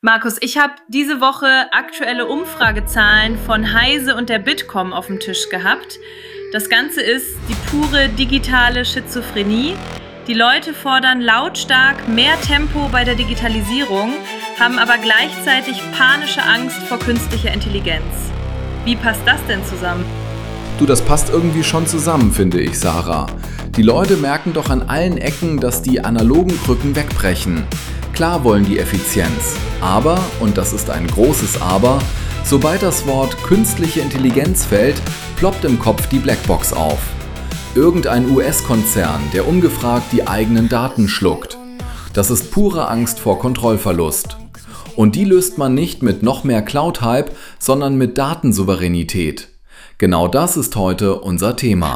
Markus, ich habe diese Woche aktuelle Umfragezahlen von Heise und der Bitkom auf dem Tisch gehabt. Das Ganze ist die pure digitale Schizophrenie. Die Leute fordern lautstark mehr Tempo bei der Digitalisierung, haben aber gleichzeitig panische Angst vor künstlicher Intelligenz. Wie passt das denn zusammen? Du, das passt irgendwie schon zusammen, finde ich, Sarah. Die Leute merken doch an allen Ecken, dass die analogen Krücken wegbrechen. Klar wollen die Effizienz, aber, und das ist ein großes Aber, sobald das Wort künstliche Intelligenz fällt, ploppt im Kopf die Blackbox auf. Irgendein US-Konzern, der ungefragt die eigenen Daten schluckt. Das ist pure Angst vor Kontrollverlust. Und die löst man nicht mit noch mehr Cloud-Hype, sondern mit Datensouveränität. Genau das ist heute unser Thema.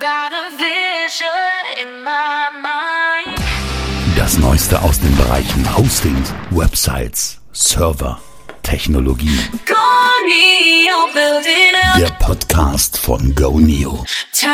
Das Neueste aus den Bereichen Hosting, Websites, Server, Technologie. Der Podcast von GoNeo.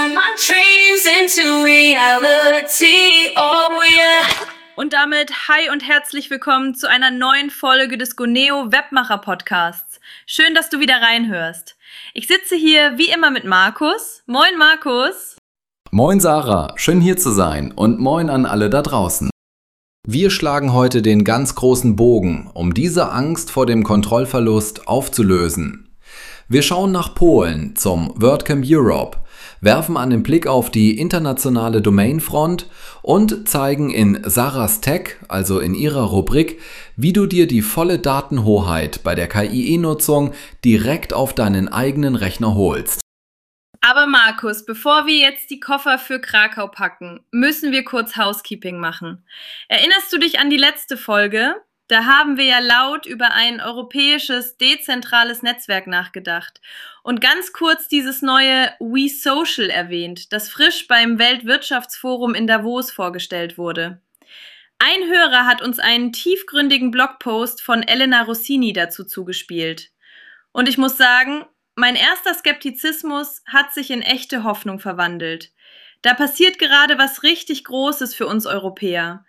Und damit hi und herzlich willkommen zu einer neuen Folge des GoNeo Webmacher Podcasts. Schön, dass du wieder reinhörst. Ich sitze hier wie immer mit Markus. Moin Markus. Moin Sarah, schön hier zu sein und moin an alle da draußen. Wir schlagen heute den ganz großen Bogen, um diese Angst vor dem Kontrollverlust aufzulösen. Wir schauen nach Polen zum WordCamp Europe, werfen einen Blick auf die internationale Domainfront und zeigen in Sarahs Tech, also in ihrer Rubrik, wie du dir die volle Datenhoheit bei der KI-Nutzung direkt auf deinen eigenen Rechner holst. Aber Markus, bevor wir jetzt die Koffer für Krakau packen, müssen wir kurz Housekeeping machen. Erinnerst du dich an die letzte Folge? Da haben wir ja laut über ein europäisches, dezentrales Netzwerk nachgedacht und ganz kurz dieses neue WeSocial erwähnt, das frisch beim Weltwirtschaftsforum in Davos vorgestellt wurde. Ein Hörer hat uns einen tiefgründigen Blogpost von Elena Rossini dazu zugespielt. Und ich muss sagen, mein erster Skeptizismus hat sich in echte Hoffnung verwandelt. Da passiert gerade was richtig Großes für uns Europäer.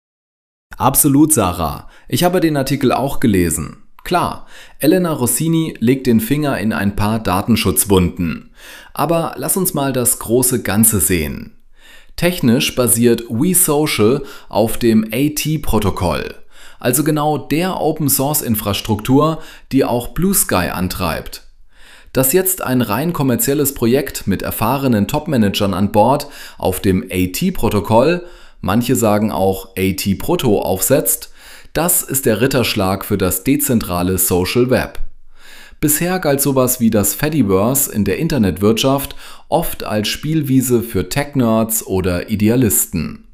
Absolut, Sarah. Ich habe den Artikel auch gelesen. Klar, Elena Rossini legt den Finger in ein paar Datenschutzwunden. Aber lass uns mal das große Ganze sehen. Technisch basiert WeSocial auf dem AT-Protokoll, also genau der Open-Source-Infrastruktur, die auch Blue Sky antreibt. Dass jetzt ein rein kommerzielles Projekt mit erfahrenen Top-Managern an Bord auf dem AT-Protokoll, manche sagen auch AT-Proto, aufsetzt, das ist der Ritterschlag für das dezentrale Social Web. Bisher galt sowas wie das Fediverse in der Internetwirtschaft oft als Spielwiese für Tech-Nerds oder Idealisten.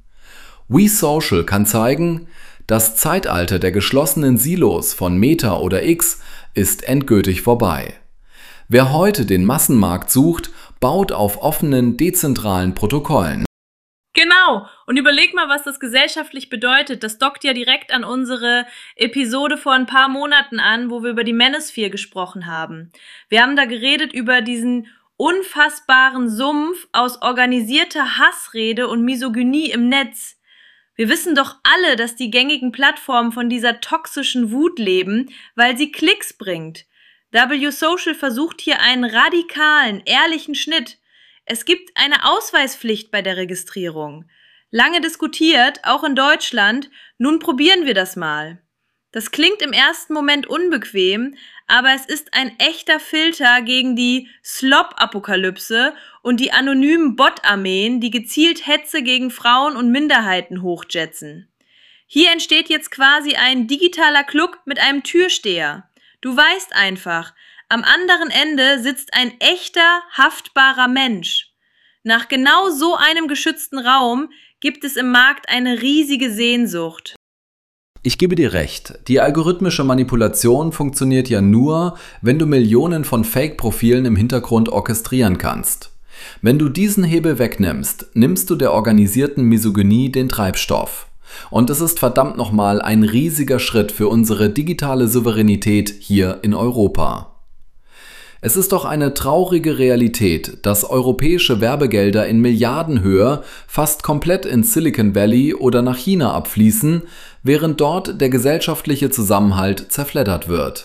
WeSocial kann zeigen, das Zeitalter der geschlossenen Silos von Meta oder X ist endgültig vorbei. Wer heute den Massenmarkt sucht, baut auf offenen, dezentralen Protokollen. Genau, und überleg mal, was das gesellschaftlich bedeutet. Das dockt ja direkt an unsere Episode vor ein paar Monaten an, wo wir über die Manosphere gesprochen haben. Wir haben da geredet über diesen unfassbaren Sumpf aus organisierter Hassrede und Misogynie im Netz. Wir wissen doch alle, dass die gängigen Plattformen von dieser toxischen Wut leben, weil sie Klicks bringt. WeSocial versucht hier einen radikalen, ehrlichen Schnitt. Es gibt eine Ausweispflicht bei der Registrierung. Lange diskutiert, auch in Deutschland, nun probieren wir das mal. Das klingt im ersten Moment unbequem, aber es ist ein echter Filter gegen die Slop-Apokalypse und die anonymen Bot-Armeen, die gezielt Hetze gegen Frauen und Minderheiten hochjetzen. Hier entsteht jetzt quasi ein digitaler Club mit einem Türsteher. Du weißt einfach, am anderen Ende sitzt ein echter, haftbarer Mensch. Nach genau so einem geschützten Raum gibt es im Markt eine riesige Sehnsucht. Ich gebe dir recht, die algorithmische Manipulation funktioniert ja nur, wenn du Millionen von Fake-Profilen im Hintergrund orchestrieren kannst. Wenn du diesen Hebel wegnimmst, nimmst du der organisierten Misogynie den Treibstoff. Und es ist verdammt nochmal ein riesiger Schritt für unsere digitale Souveränität hier in Europa. Es ist doch eine traurige Realität, dass europäische Werbegelder in Milliardenhöhe fast komplett in Silicon Valley oder nach China abfließen, während dort der gesellschaftliche Zusammenhalt zerfleddert wird.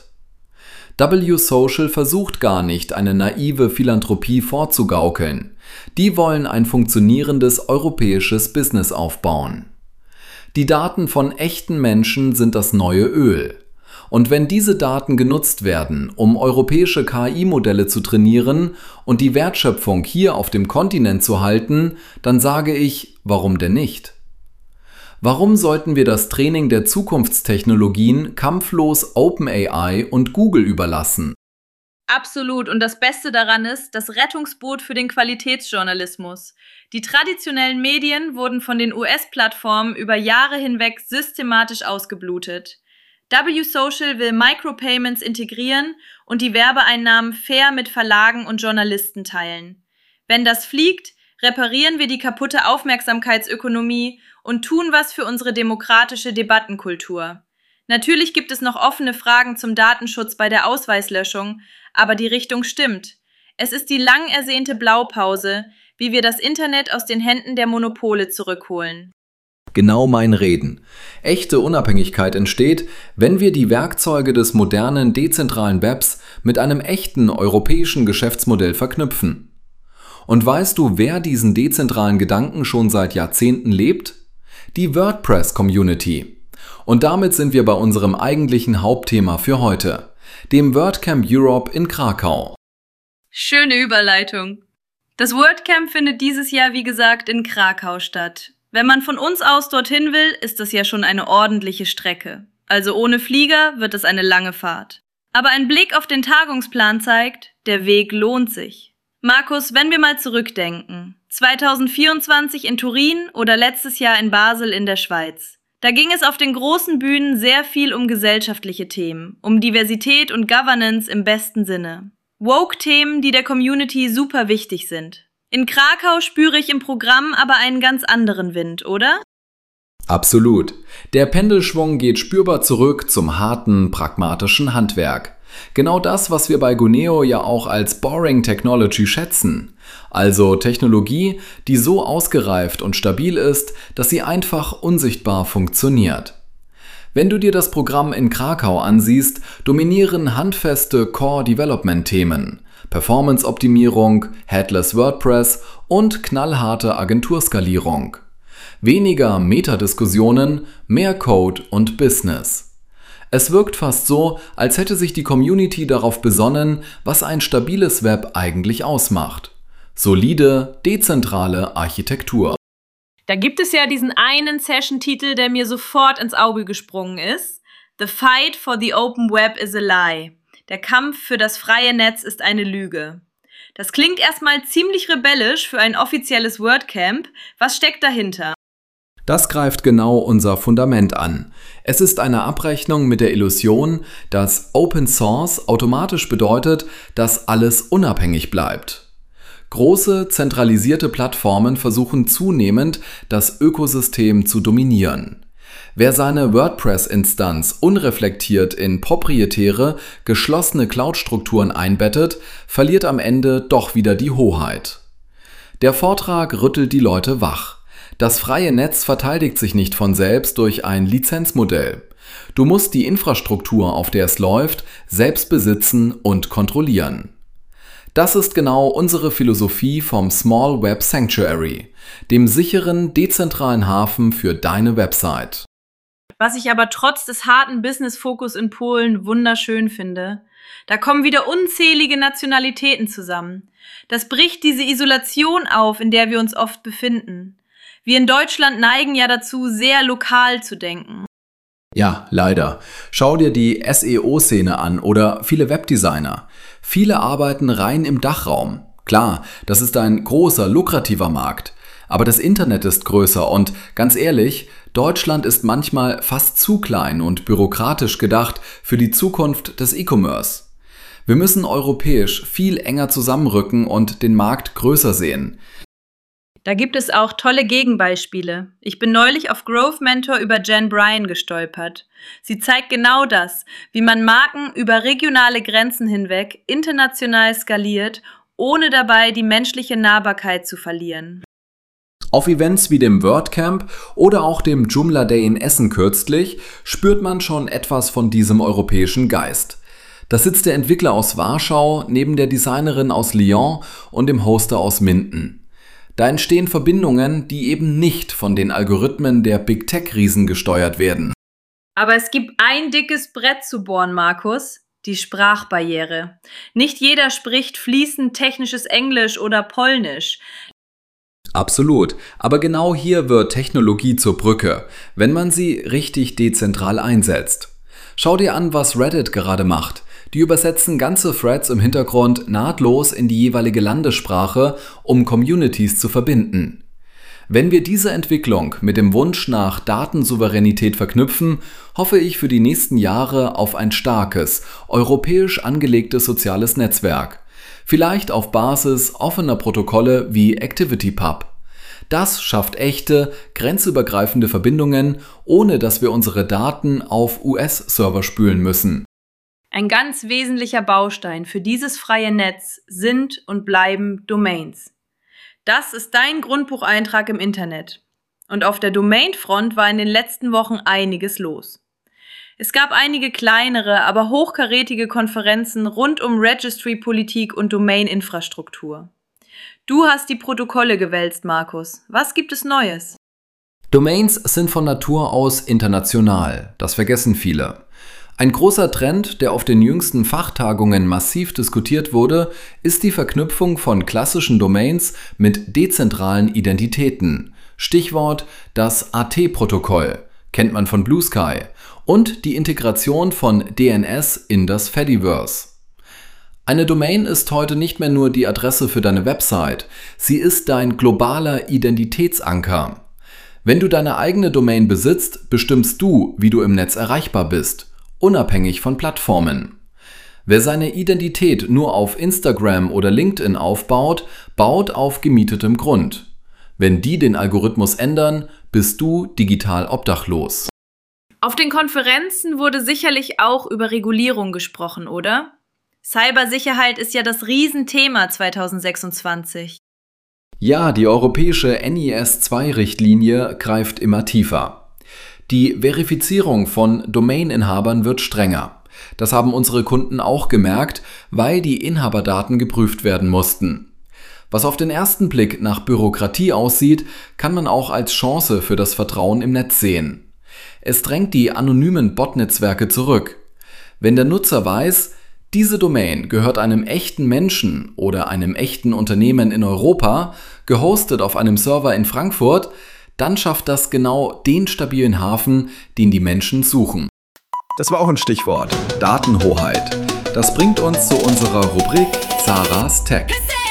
W-Social versucht gar nicht, eine naive Philanthropie vorzugaukeln. Die wollen ein funktionierendes europäisches Business aufbauen. Die Daten von echten Menschen sind das neue Öl. Und wenn diese Daten genutzt werden, um europäische KI-Modelle zu trainieren und die Wertschöpfung hier auf dem Kontinent zu halten, dann sage ich, warum denn nicht? Warum sollten wir das Training der Zukunftstechnologien kampflos OpenAI und Google überlassen? Absolut. Und das Beste daran ist, das Rettungsboot für den Qualitätsjournalismus. Die traditionellen Medien wurden von den US-Plattformen über Jahre hinweg systematisch ausgeblutet. W-Social will Micropayments integrieren und die Werbeeinnahmen fair mit Verlagen und Journalisten teilen. Wenn das fliegt, reparieren wir die kaputte Aufmerksamkeitsökonomie und tun was für unsere demokratische Debattenkultur. Natürlich gibt es noch offene Fragen zum Datenschutz bei der Ausweislöschung, aber die Richtung stimmt. Es ist die lang ersehnte Blaupause, wie wir das Internet aus den Händen der Monopole zurückholen. Genau mein Reden. Echte Unabhängigkeit entsteht, wenn wir die Werkzeuge des modernen, dezentralen Webs mit einem echten europäischen Geschäftsmodell verknüpfen. Und weißt du, wer diesen dezentralen Gedanken schon seit Jahrzehnten lebt? Die WordPress-Community. Und damit sind wir bei unserem eigentlichen Hauptthema für heute, dem WordCamp Europe in Krakau. Schöne Überleitung. Das WordCamp findet dieses Jahr, wie gesagt, in Krakau statt. Wenn man von uns aus dorthin will, ist das ja schon eine ordentliche Strecke. Also ohne Flieger wird es eine lange Fahrt. Aber ein Blick auf den Tagungsplan zeigt, der Weg lohnt sich. Markus, wenn wir mal zurückdenken. 2024 in Turin oder letztes Jahr in Basel in der Schweiz. Da ging es auf den großen Bühnen sehr viel um gesellschaftliche Themen, um Diversität und Governance im besten Sinne. Woke-Themen, die der Community super wichtig sind. In Krakau spüre ich im Programm aber einen ganz anderen Wind, oder? Absolut. Der Pendelschwung geht spürbar zurück zum harten, pragmatischen Handwerk. Genau das, was wir bei Guneo ja auch als Boring Technology schätzen. Also Technologie, die so ausgereift und stabil ist, dass sie einfach unsichtbar funktioniert. Wenn du dir das Programm in Krakau ansiehst, dominieren handfeste Core-Development-Themen, Performance-Optimierung, Headless WordPress und knallharte Agenturskalierung. Weniger Metadiskussionen, mehr Code und Business. Es wirkt fast so, als hätte sich die Community darauf besonnen, was ein stabiles Web eigentlich ausmacht. Solide, dezentrale Architektur. Da gibt es ja diesen einen Session-Titel, der mir sofort ins Auge gesprungen ist. The Fight for the Open Web is a Lie. Der Kampf für das freie Netz ist eine Lüge. Das klingt erstmal ziemlich rebellisch für ein offizielles WordCamp. Was steckt dahinter? Das greift genau unser Fundament an. Es ist eine Abrechnung mit der Illusion, dass Open Source automatisch bedeutet, dass alles unabhängig bleibt. Große, zentralisierte Plattformen versuchen zunehmend, das Ökosystem zu dominieren. Wer seine WordPress-Instanz unreflektiert in proprietäre, geschlossene Cloud-Strukturen einbettet, verliert am Ende doch wieder die Hoheit. Der Vortrag rüttelt die Leute wach. Das freie Netz verteidigt sich nicht von selbst durch ein Lizenzmodell. Du musst die Infrastruktur, auf der es läuft, selbst besitzen und kontrollieren. Das ist genau unsere Philosophie vom Small Web Sanctuary, dem sicheren, dezentralen Hafen für deine Website. Was ich aber trotz des harten Business-Fokus in Polen wunderschön finde, da kommen wieder unzählige Nationalitäten zusammen. Das bricht diese Isolation auf, in der wir uns oft befinden. Wir in Deutschland neigen ja dazu, sehr lokal zu denken. Ja, leider. Schau dir die SEO-Szene an oder viele Webdesigner. Viele arbeiten rein im Dachraum. Klar, das ist ein großer, lukrativer Markt. Aber das Internet ist größer und ganz ehrlich, Deutschland ist manchmal fast zu klein und bürokratisch gedacht für die Zukunft des E-Commerce. Wir müssen europäisch viel enger zusammenrücken und den Markt größer sehen. Da gibt es auch tolle Gegenbeispiele. Ich bin neulich auf Growth Mentor über Jen Bryan gestolpert. Sie zeigt genau das, wie man Marken über regionale Grenzen hinweg international skaliert, ohne dabei die menschliche Nahbarkeit zu verlieren. Auf Events wie dem WordCamp oder auch dem Joomla Day in Essen kürzlich spürt man schon etwas von diesem europäischen Geist. Da sitzt der Entwickler aus Warschau neben der Designerin aus Lyon und dem Hoster aus Minden. Da entstehen Verbindungen, die eben nicht von den Algorithmen der Big Tech-Riesen gesteuert werden. Aber es gibt ein dickes Brett zu bohren, Markus: die Sprachbarriere. Nicht jeder spricht fließend technisches Englisch oder Polnisch. Absolut, aber genau hier wird Technologie zur Brücke, wenn man sie richtig dezentral einsetzt. Schau dir an, was Reddit gerade macht. Die übersetzen ganze Threads im Hintergrund nahtlos in die jeweilige Landessprache, um Communities zu verbinden. Wenn wir diese Entwicklung mit dem Wunsch nach Datensouveränität verknüpfen, hoffe ich für die nächsten Jahre auf ein starkes, europäisch angelegtes soziales Netzwerk. Vielleicht auf Basis offener Protokolle wie ActivityPub. Das schafft echte, grenzübergreifende Verbindungen, ohne dass wir unsere Daten auf US-Server spülen müssen. Ein ganz wesentlicher Baustein für dieses freie Netz sind und bleiben Domains. Das ist dein Grundbucheintrag im Internet. Und auf der Domain-Front war in den letzten Wochen einiges los. Es gab einige kleinere, aber hochkarätige Konferenzen rund um Registry-Politik und Domain-Infrastruktur. Du hast die Protokolle gewälzt, Markus. Was gibt es Neues? Domains sind von Natur aus international. Das vergessen viele. Ein großer Trend, der auf den jüngsten Fachtagungen massiv diskutiert wurde, ist die Verknüpfung von klassischen Domains mit dezentralen Identitäten. Stichwort das AT-Protokoll, kennt man von Blue Sky, und die Integration von DNS in das Fediverse. Eine Domain ist heute nicht mehr nur die Adresse für deine Website, sie ist dein globaler Identitätsanker. Wenn du deine eigene Domain besitzt, bestimmst du, wie du im Netz erreichbar bist, unabhängig von Plattformen. Wer seine Identität nur auf Instagram oder LinkedIn aufbaut, baut auf gemietetem Grund. Wenn die den Algorithmus ändern, bist du digital obdachlos. Auf den Konferenzen wurde sicherlich auch über Regulierung gesprochen, oder? Cybersicherheit ist ja das Riesenthema 2026. Ja, die europäische NIS-2-Richtlinie greift immer tiefer. Die Verifizierung von Domaininhabern wird strenger. Das haben unsere Kunden auch gemerkt, weil die Inhaberdaten geprüft werden mussten. Was auf den ersten Blick nach Bürokratie aussieht, kann man auch als Chance für das Vertrauen im Netz sehen. Es drängt die anonymen Bot-Netzwerke zurück. Wenn der Nutzer weiß, diese Domain gehört einem echten Menschen oder einem echten Unternehmen in Europa, gehostet auf einem Server in Frankfurt, dann schafft das genau den stabilen Hafen, den die Menschen suchen. Das war auch ein Stichwort: Datenhoheit. Das bringt uns zu unserer Rubrik Sarahs Tech.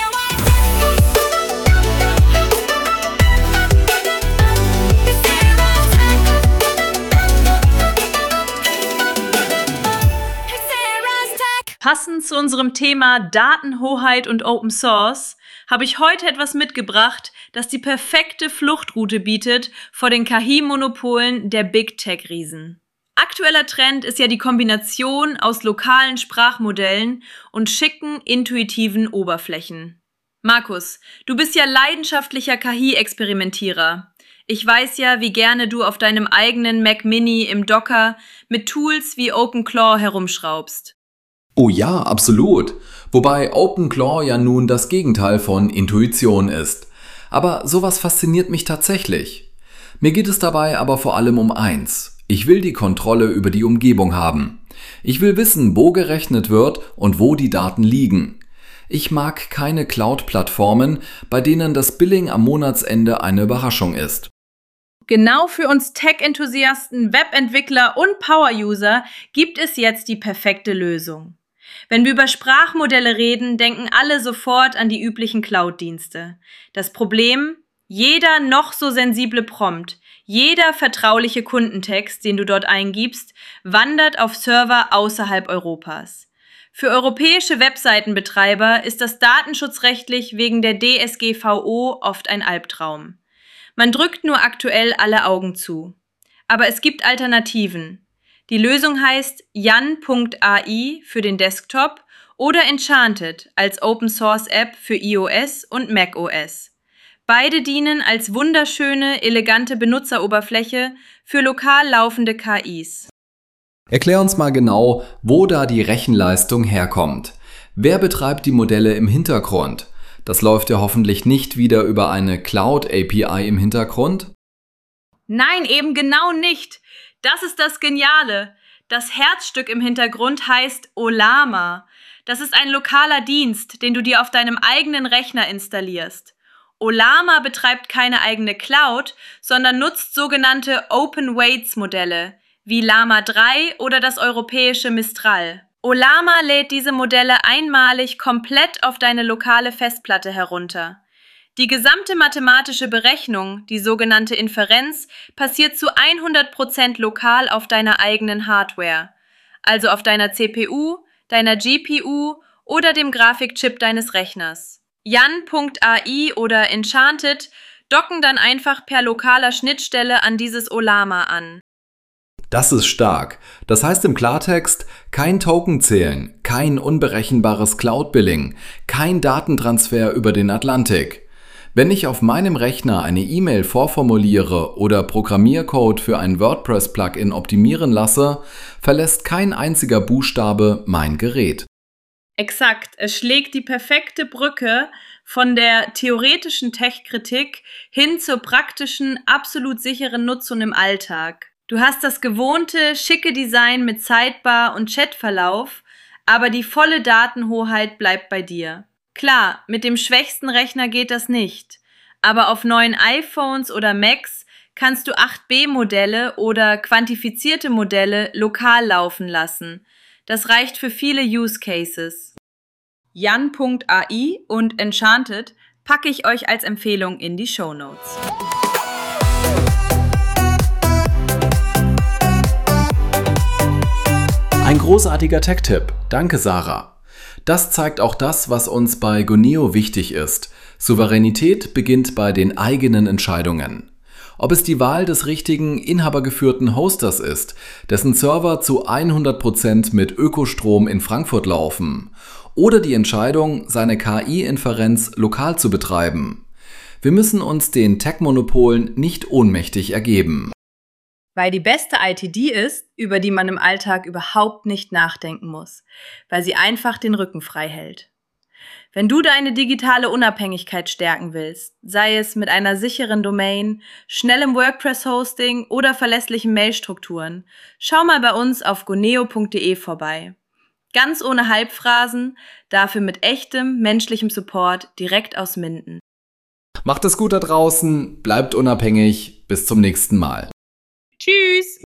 Passend zu unserem Thema Datenhoheit und Open Source habe ich heute etwas mitgebracht, das die perfekte Fluchtroute bietet vor den KI-Monopolen der Big Tech-Riesen. Aktueller Trend ist ja die Kombination aus lokalen Sprachmodellen und schicken, intuitiven Oberflächen. Markus, du bist ja leidenschaftlicher KI-Experimentierer. Ich weiß ja, wie gerne du auf deinem eigenen Mac Mini im Docker mit Tools wie OpenClaw herumschraubst. Oh ja, absolut. Wobei OpenClaw ja nun das Gegenteil von Intuition ist. Aber sowas fasziniert mich tatsächlich. Mir geht es dabei aber vor allem um eins: Ich will die Kontrolle über die Umgebung haben. Ich will wissen, wo gerechnet wird und wo die Daten liegen. Ich mag keine Cloud-Plattformen, bei denen das Billing am Monatsende eine Überraschung ist. Genau für uns Tech-Enthusiasten, Webentwickler und Power-User gibt es jetzt die perfekte Lösung. Wenn wir über Sprachmodelle reden, denken alle sofort an die üblichen Cloud-Dienste. Das Problem: jeder noch so sensible Prompt, jeder vertrauliche Kundentext, den du dort eingibst, wandert auf Server außerhalb Europas. Für europäische Webseitenbetreiber ist das datenschutzrechtlich wegen der DSGVO oft ein Albtraum. Man drückt nur aktuell alle Augen zu. Aber es gibt Alternativen. Die Lösung heißt Yan.ai für den Desktop oder Enchanted als Open-Source-App für iOS und macOS. Beide dienen als wunderschöne, elegante Benutzeroberfläche für lokal laufende KIs. Erklär uns mal genau, wo da die Rechenleistung herkommt. Wer betreibt die Modelle im Hintergrund? Das läuft ja hoffentlich nicht wieder über eine Cloud-API im Hintergrund? Nein, eben genau nicht. Das ist das Geniale. Das Herzstück im Hintergrund heißt Ollama. Das ist ein lokaler Dienst, den du dir auf deinem eigenen Rechner installierst. Ollama betreibt keine eigene Cloud, sondern nutzt sogenannte Open-Weights-Modelle, wie Llama 3 oder das europäische Mistral. Ollama lädt diese Modelle einmalig komplett auf deine lokale Festplatte herunter. Die gesamte mathematische Berechnung, die sogenannte Inferenz, passiert zu 100% lokal auf deiner eigenen Hardware, also auf deiner CPU, deiner GPU oder dem Grafikchip deines Rechners. Yan.ai oder Enchanted docken dann einfach per lokaler Schnittstelle an dieses Ollama an. Das ist stark. Das heißt im Klartext, kein Token zählen, kein unberechenbares Cloud-Billing, kein Datentransfer über den Atlantik. Wenn ich auf meinem Rechner eine E-Mail vorformuliere oder Programmiercode für ein WordPress-Plugin optimieren lasse, verlässt kein einziger Buchstabe mein Gerät. Exakt, es schlägt die perfekte Brücke von der theoretischen Tech-Kritik hin zur praktischen, absolut sicheren Nutzung im Alltag. Du hast das gewohnte, schicke Design mit Sidebar und Chatverlauf, aber die volle Datenhoheit bleibt bei dir. Klar, mit dem schwächsten Rechner geht das nicht, aber auf neuen iPhones oder Macs kannst du 8B-Modelle oder quantifizierte Modelle lokal laufen lassen. Das reicht für viele Use Cases. Yan.ai und Enchanted packe ich euch als Empfehlung in die Shownotes. Ein großartiger Tech-Tipp. Danke, Sarah. Das zeigt auch das, was uns bei Goneo wichtig ist. Souveränität beginnt bei den eigenen Entscheidungen. Ob es die Wahl des richtigen, inhabergeführten Hosters ist, dessen Server zu 100% mit Ökostrom in Frankfurt laufen, oder die Entscheidung, seine KI-Inferenz lokal zu betreiben. Wir müssen uns den Tech-Monopolen nicht ohnmächtig ergeben. Weil die beste IT die ist, über die man im Alltag überhaupt nicht nachdenken muss, weil sie einfach den Rücken frei hält. Wenn du deine digitale Unabhängigkeit stärken willst, sei es mit einer sicheren Domain, schnellem WordPress-Hosting oder verlässlichen Mailstrukturen, schau mal bei uns auf goneo.de vorbei. Ganz ohne Halbphrasen, dafür mit echtem, menschlichem Support direkt aus Minden. Macht es gut da draußen, bleibt unabhängig, bis zum nächsten Mal. Tschüss!